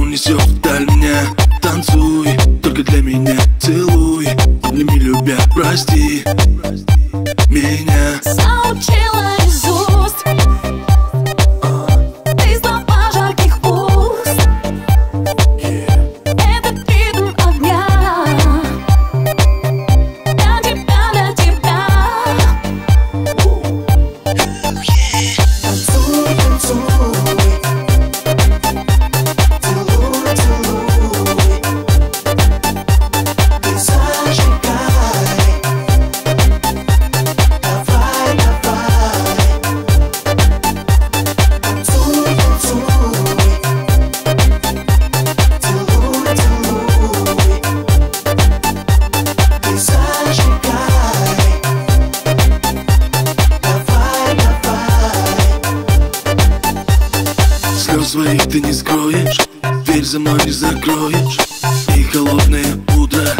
унесет вдаль меня. Танцуй, только для меня целуй, обними, любя, прости меня. Заучила из уст ты слова жарких уст. Этот ритм огня для тебя, для тебя. Танцуй, танцуй, целуй, целуй, ты зажигай, давай, давай. Танцуй, танцуй, целуй, целуй, ты зажигай, давай, давай. Слез своих ты не скроешь, дверь за мной не закроешь. И холодное утро